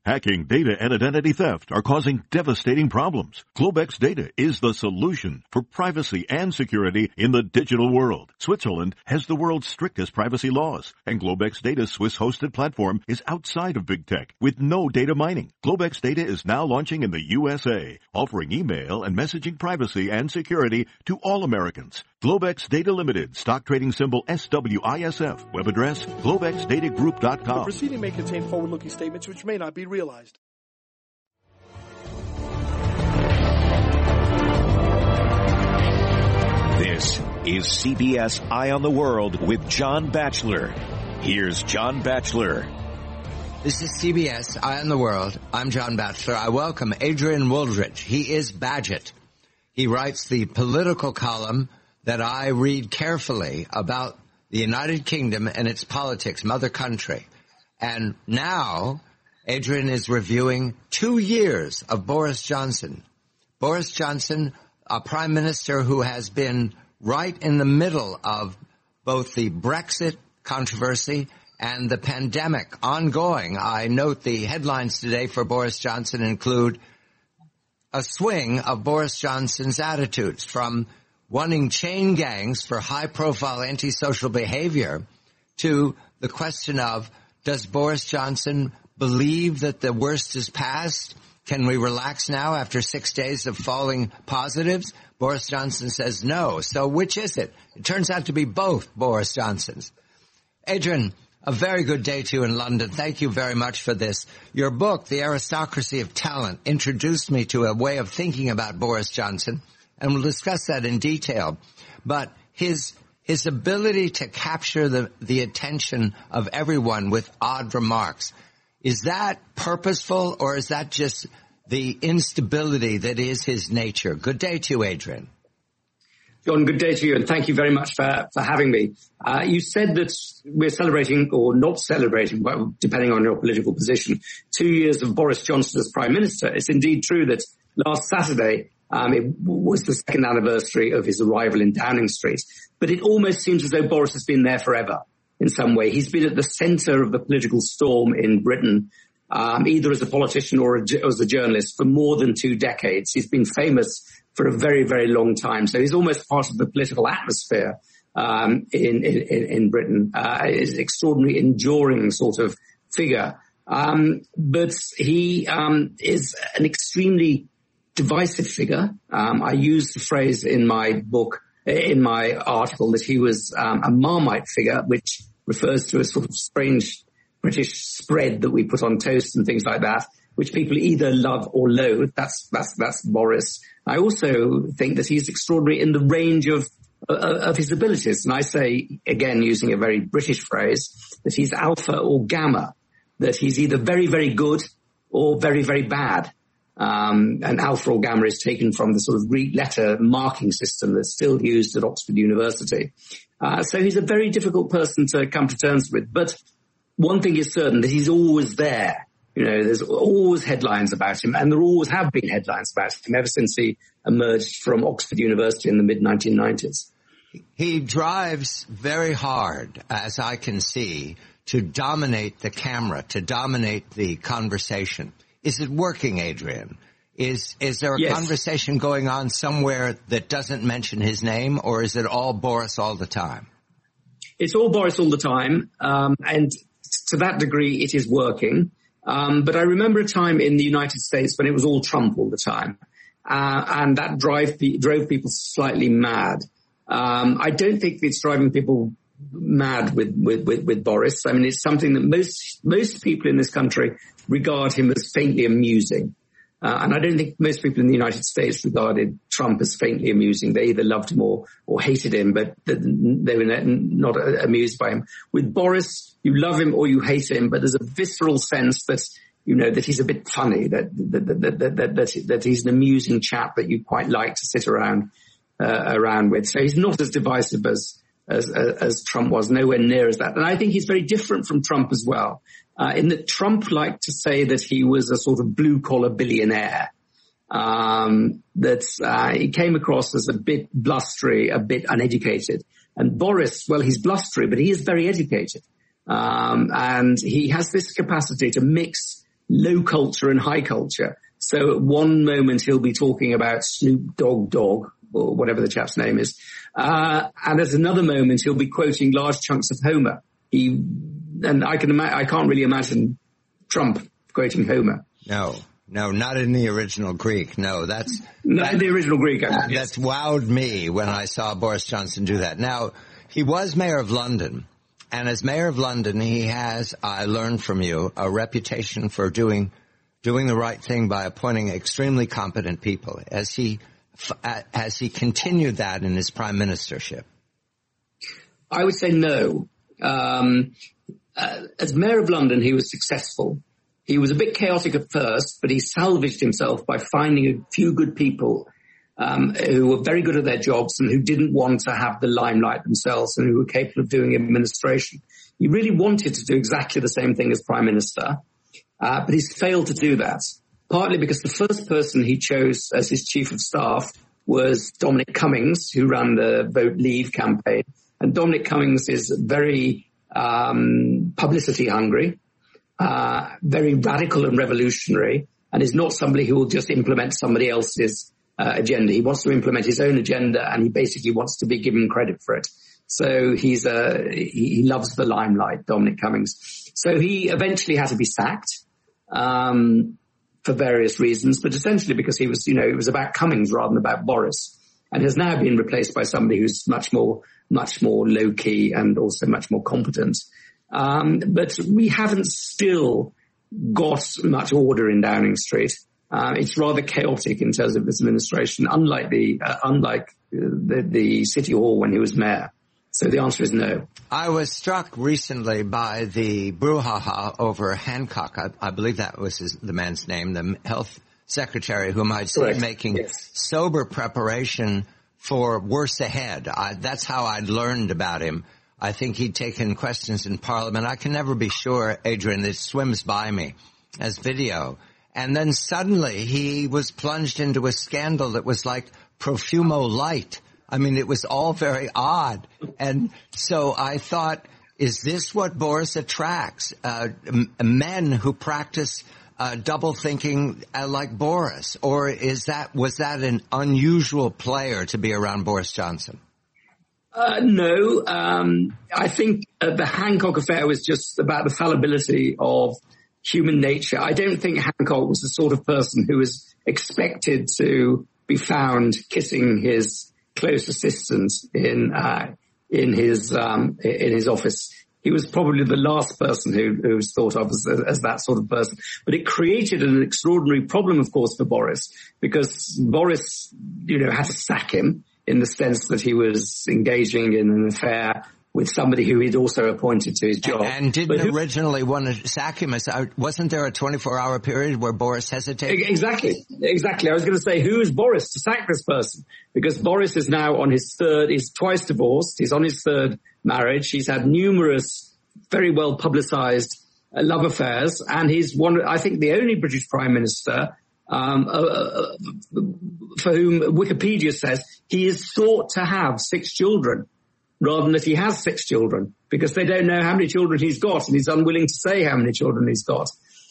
Hacking, data, and identity theft are causing devastating problems. Globex Data is the solution for privacy and security in the digital world. Switzerland has the world's strictest privacy laws, and Globex Data's Swiss-hosted platform is outside of big tech with no data mining. Globex Data is now launching in the USA, offering email and messaging privacy and security to all Americans. Globex Data Limited, stock trading symbol SWISF, web address globexdatagroup.com. The proceeding may contain forward-looking statements which may not be realized. This is CBS Eye on the World with John Batchelor. Here's John Batchelor. This is CBS Eye on the World. I'm John Batchelor. I welcome Adrian Wooldridge. He is Badgett. He writes the political column that I read carefully about the United Kingdom and its politics, mother country. And now Adrian is reviewing 2 years of Boris Johnson. Boris Johnson, a prime minister who has been right in the middle of both the Brexit controversy and the pandemic ongoing. I note the headlines today for Boris Johnson include a swing of Boris Johnson's attitudes, from wanting chain gangs for high-profile antisocial behavior to the question of, does Boris Johnson believe that the worst is past? Can we relax now after 6 days of falling positives? Boris Johnson says no. So which is it? It turns out to be both Boris Johnsons. Adrian, a very good day to you in London. Thank you very much for this. Your book, The Aristocracy of Talent, introduced me to a way of thinking about Boris Johnson, and we'll discuss that in detail. But his ability to capture the attention of everyone with odd remarks, is that purposeful, or is that just the instability that is his nature? Good day to you, Adrian. John, good day to you, and thank you very much for having me. You said that we're celebrating, or not celebrating, well, depending on your political position, 2 years of Boris Johnson as Prime Minister. It's indeed true that last Saturday it was the second anniversary of his arrival in Downing Street, but it almost seems as though Boris has been there forever in some way. He's been at the centre of the political storm in Britain, either as a politician or as a journalist, for more than 2 decades. He's been famous for a very, very long time. So he's almost part of the political atmosphere in Britain. Is an extraordinary, enduring sort of figure. But he is an extremely divisive figure. I use the phrase in my book, in my article, that he was a Marmite figure, which refers to a sort of strange British spread that we put on toast and things like that, which people either love or loathe. That's Boris. I also think that he's extraordinary in the range of his abilities. And I say, again, using a very British phrase, that he's alpha or gamma, that he's either very, very good or very, very bad. And alpha or gamma is taken from the sort of Greek letter marking system that's still used at Oxford University. So he's a very difficult person to come to terms with. But one thing is certain, that he's always there. You know, there's always headlines about him, and there always have been headlines about him ever since he emerged from Oxford University in the mid-1990s. He drives very hard, as I can see, to dominate the camera, to dominate the conversation. Is it working, Adrian? Is there a conversation going on somewhere that doesn't mention his name, or is it all Boris all the time? It's all Boris all the time, and to that degree it is working. But I remember a time in the United States when it was all Trump all the time, and that drove people slightly mad. I don't think it's driving people mad with Boris. I mean, it's something that most people in this country regard him as faintly amusing. And I don't think most people in the United States regarded Trump as faintly amusing. They either loved him or hated him, but they were not amused by him. With Boris, you love him or you hate him, but there's a visceral sense that, you know, that he's a bit funny, that he's an amusing chap that you quite like to sit around with. So he's not as divisive as Trump was, nowhere near as that. And I think he's very different from Trump as well. In that Trump liked to say that he was a sort of blue-collar billionaire, that he came across as a bit blustery, a bit uneducated. And Boris, well, he's blustery, but he is very educated. And he has this capacity to mix low culture and high culture. So at one moment he'll be talking about Snoop Dogg, or whatever the chap's name is. And at another moment he'll be quoting large chunks of Homer. I can't really imagine Trump quoting Homer. No, not in the original Greek. No, not in the original Greek. That's wowed me when I saw Boris Johnson do that. Now, he was mayor of London, and as mayor of London, he has, I learned from you, a reputation for doing the right thing by appointing extremely competent people. Has he continued that in his prime ministership? I would say no. As mayor of London, he was successful. He was a bit chaotic at first, but he salvaged himself by finding a few good people who were very good at their jobs and who didn't want to have the limelight themselves and who were capable of doing administration. He really wanted to do exactly the same thing as prime minister, but he's failed to do that, partly because the first person he chose as his chief of staff was Dominic Cummings, who ran the Vote Leave campaign. And Dominic Cummings is very publicity hungry, very radical and revolutionary, and is not somebody who will just implement somebody else's agenda. He wants to implement his own agenda, and he basically wants to be given credit for it. So he loves the limelight, Dominic Cummings. So he eventually had to be sacked for various reasons, but essentially because it was about Cummings rather than about Boris, and has now been replaced by somebody who's much more low key and also much more competent. But we haven't still got much order in Downing Street. It's rather chaotic in terms of its administration, unlike the City Hall when he was mayor. So the answer is no. I was struck recently by the brouhaha over Hancock. I believe that was the man's name, the health secretary, whom I'd seen making sober preparation for worse ahead. That's how I'd learned about him. I think he'd taken questions in Parliament. I can never be sure, Adrian, it swims by me as video. And then suddenly he was plunged into a scandal that was like Profumo Light. I mean, it was all very odd. And so I thought, is this what Boris attracts? Men who practice double thinking like Boris? Or was that an unusual player to be around Boris Johnson? No. I think the Hancock affair was just about the fallibility of human nature. I don't think Hancock was the sort of person who was expected to be found kissing his close assistant in his office. He was probably the last person who was thought of as that sort of person. But it created an extraordinary problem, of course, for Boris, because Boris, had to sack him in the sense that he was engaging in an affair with somebody who he'd also appointed to his job. And didn't originally want to sack him. Wasn't there a 24-hour period where Boris hesitated? Exactly. I was going to say, who is Boris to sack this person? Because Boris is now on his he's twice divorced. He's on his third marriage. He's had numerous very well publicized love affairs. And he's I think the only British Prime Minister for whom Wikipedia says he is thought to have 6 children, rather than that he has 6 children, because they don't know how many children he's got, and he's unwilling to say how many children he's got.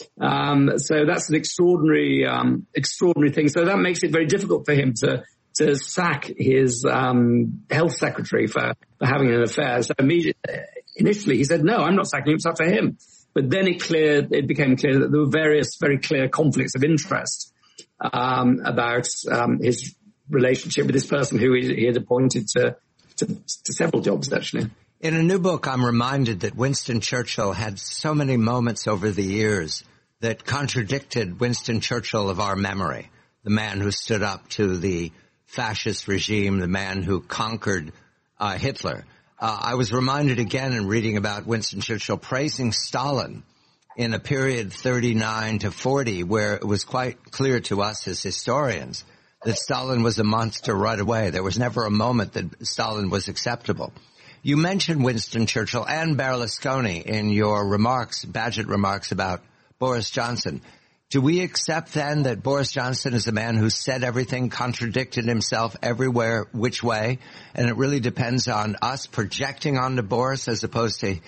So that's an extraordinary thing. So that makes it very difficult for him to sack his health secretary for having an affair. So initially he said, no, I'm not sacking him, it's up to him. But then it became clear that there were various very clear conflicts of interest about his relationship with this person who he had appointed to several jobs, actually. In a new book, I'm reminded that Winston Churchill had so many moments over the years that contradicted Winston Churchill of our memory, the man who stood up to the fascist regime, the man who conquered Hitler. I was reminded again in reading about Winston Churchill praising Stalin in a period 39 to 40, where it was quite clear to us as historians that Stalin was a monster right away. There was never a moment that Stalin was acceptable. You mentioned Winston Churchill and Berlusconi in your Bagehot remarks about Boris Johnson. Do we accept then that Boris Johnson is a man who said everything, contradicted himself everywhere, which way, and it really depends on us projecting onto Boris as opposed to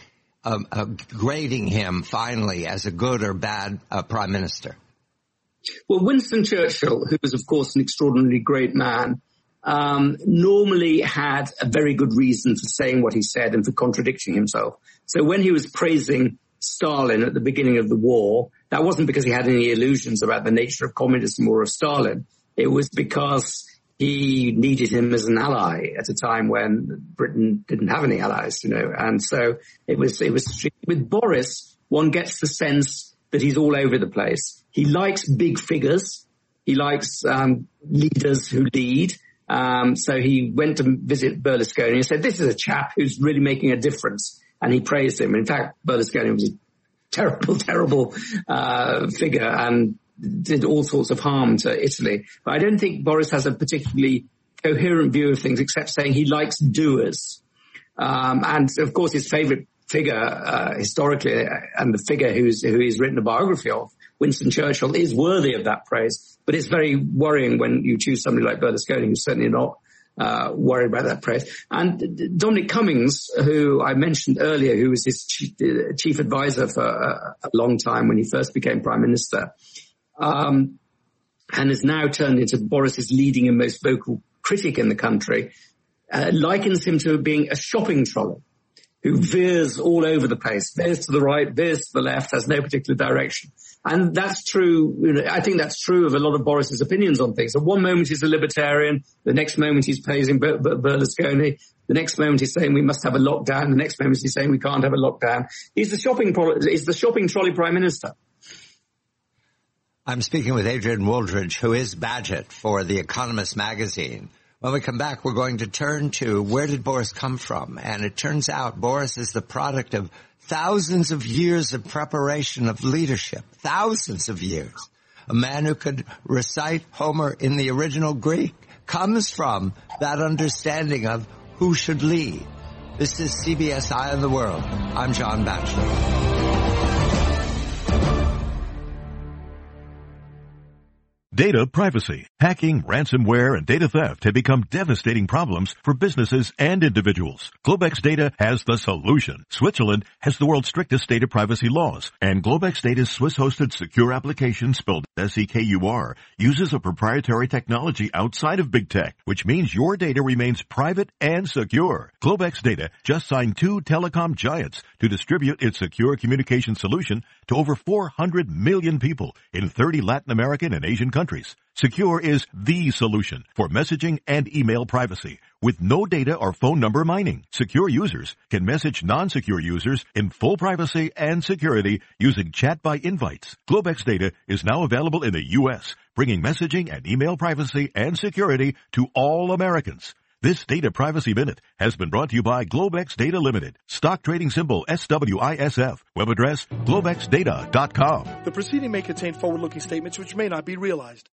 grading him finally as a good or bad prime minister? Well, Winston Churchill, who was, of course, an extraordinarily great man, normally had a very good reason for saying what he said and for contradicting himself. So when he was praising Stalin at the beginning of the war, that wasn't because he had any illusions about the nature of communism or of Stalin. It was because he needed him as an ally at a time when Britain didn't have any allies, and so it was with Boris, one gets the sense that he's all over the place. He likes big figures. He likes leaders who lead. So he went to visit Berlusconi and said, this is a chap who's really making a difference. And he praised him. In fact, Berlusconi was a terrible figure and did all sorts of harm to Italy. But I don't think Boris has a particularly coherent view of things, except saying he likes doers. And of course, his favorite figure historically, and the figure who he's written a biography of, Winston Churchill, is worthy of that praise. But it's very worrying when you choose somebody like Berlusconi, who's certainly not worried about that praise. And Dominic Cummings, who I mentioned earlier, who was his chief advisor for a long time when he first became prime minister, and has now turned into Boris's leading and most vocal critic in the country, likens him to being a shopping trolley who veers all over the place, veers to the right, veers to the left, has no particular direction. And that's true. I think that's true of a lot of Boris's opinions on things. At one moment he's a libertarian, the next moment he's praising Berlusconi, the next moment he's saying we must have a lockdown, the next moment he's saying we can't have a lockdown. He's the shopping trolley prime minister. I'm speaking with Adrian Wooldridge, who is Badgett for The Economist magazine. When we come back, we're going to turn to where did Boris come from? And it turns out Boris is the product of thousands of years of preparation of leadership. Thousands of years. A man who could recite Homer in the original Greek comes from that understanding of who should lead. This is CBS Eye on the World. I'm John Batchelor. Data privacy, hacking, ransomware, and data theft have become devastating problems for businesses and individuals. Globex Data has the solution. Switzerland has the world's strictest data privacy laws, and Globex Data's Swiss-hosted secure application, spelled SEKUR, uses a proprietary technology outside of big tech, which means your data remains private and secure. Globex Data just signed 2 telecom giants to distribute its secure communication solution to over 400 million people in 30 Latin American and Asian countries. Secure is the solution for messaging and email privacy with no data or phone number mining. Secure users can message non-secure users in full privacy and security using chat by invites. Globex Data is now available in the U.S., bringing messaging and email privacy and security to all Americans. This Data Privacy Minute has been brought to you by Globex Data Limited. Stock trading symbol SWISF. Web address globexdata.com. The proceeding may contain forward-looking statements which may not be realized.